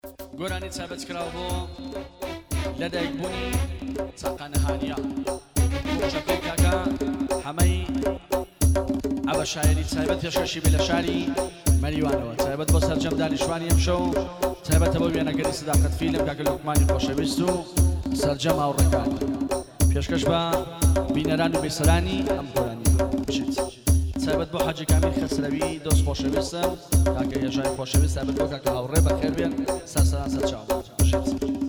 گۆرانی چابەت کراوە بۆ لەدایکبوونی چاقانە هانیە خۆشەکەی کاکە هەمەی ئەوە شاعری چایبەت پێشکەشی بێ لە شاری مەریوانەوە چایبەت بۆ سەرجەم دانیشتوانی ئەم شەو چایبەتە بۆ وێنەگەری سەداقەت فیلم کاکە لوقمانی خۆشەویست و سەرجەم هاوڕێکانی پێشکەش بە بینەران و بێسەرانی ئەم گۆرانی بچیت چایبەت بۆ حاجی کامیل خەسرەوی دۆست خۆشەویستم کاکە هێژای خۆشەویست چایبەت بۆ کاکە هاوڕێ بەخێر بێن سەرسەران سەرچاو بچیت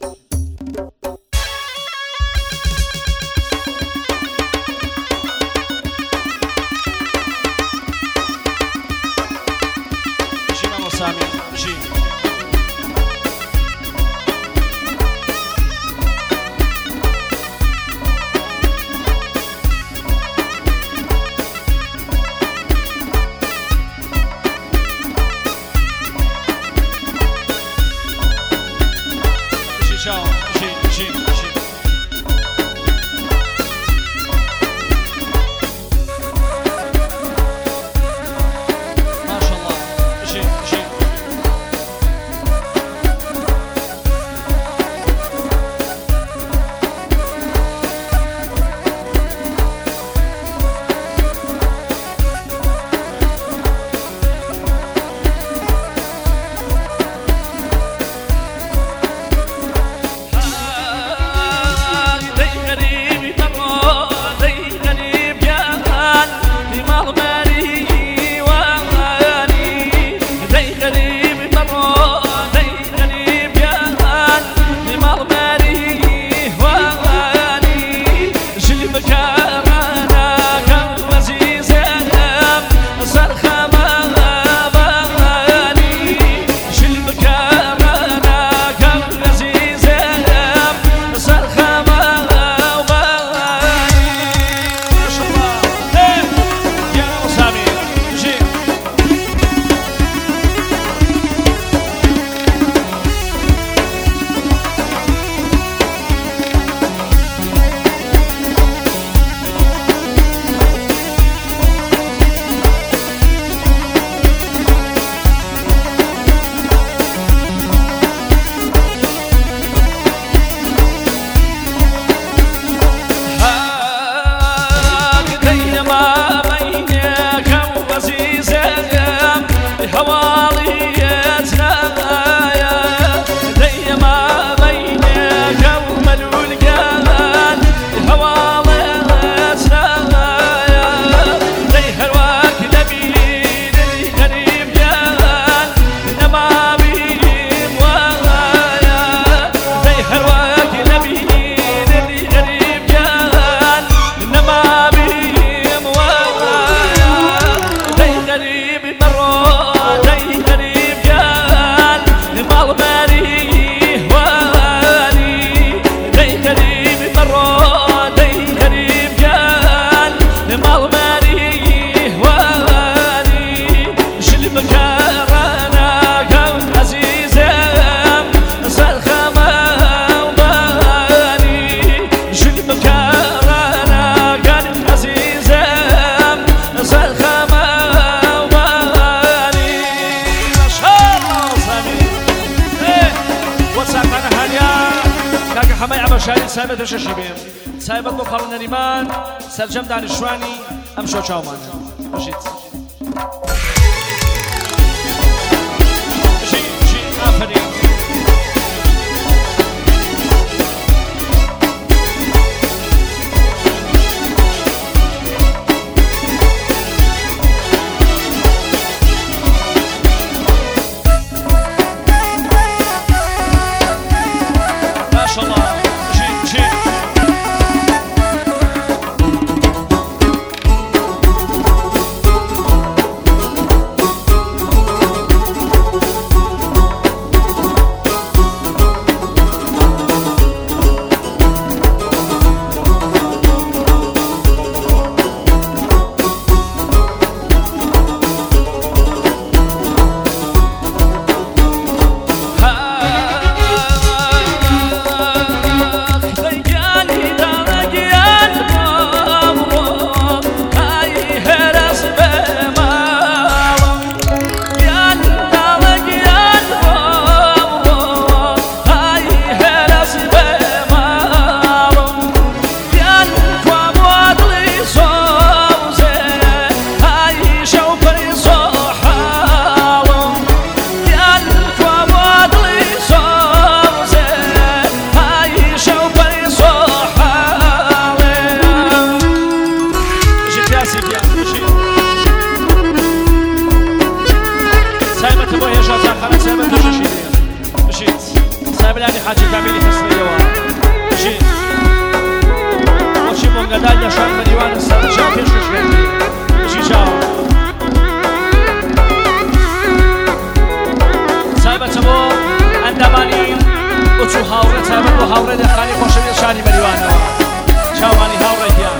سایبەت شەشی بێم سایبەت بۆ کاڵ نەریمان سەرجەم دانیشتوانی ئەم شەو چاومانە بژیت ئافرین حاجی کامیلی حسنیەوە بچین بۆچی بۆنگەدار لەشار بەریوانە سەرجا پێشکەشێنی بچی چاوە تایبەتە بۆ ئەندامانی ئوچ و هاوڕێ تایبەت بۆ هاوڕێ دەخانی خۆشەویستە شاری بەریوانەوە چاوانی هاوڕێکیان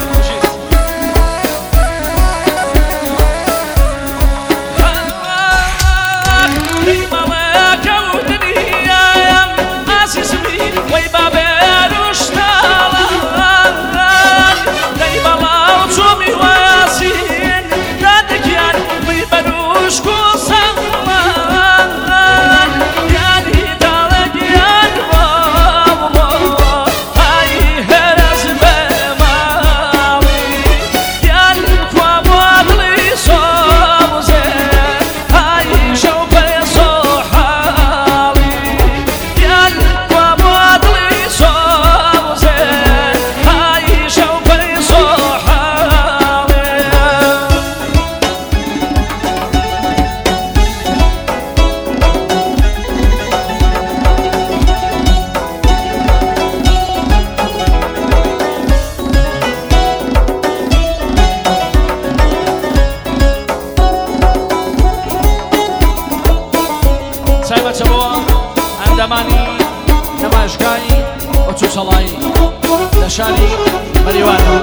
ئەندامانی نەمایشگاهی ئۆتۆسەڵایی لە شاری بەریوانەوە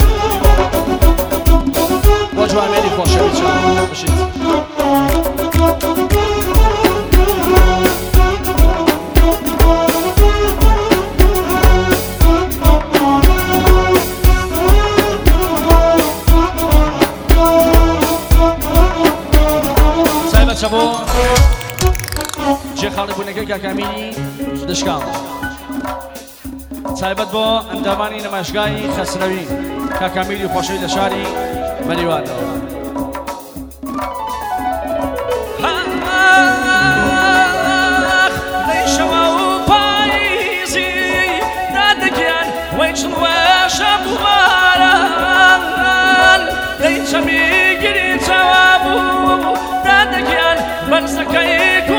بۆ جوامێری خۆشەویست بشیت تایبەتە بۆ جێخاڵی بوونەکەی کاکامیلی دشکاڵ تایبەت بۆ ئەندامانی نەمایشگاهی خەسرەوی کاکامیلی خۆشەویست لە شاری بەریوانەوە لەیشەوە و پاییزی دادەگیان وەی چڵ وەشە بواران لەی چەمی گری چاوا بوو دادەگیان بەرزەکەی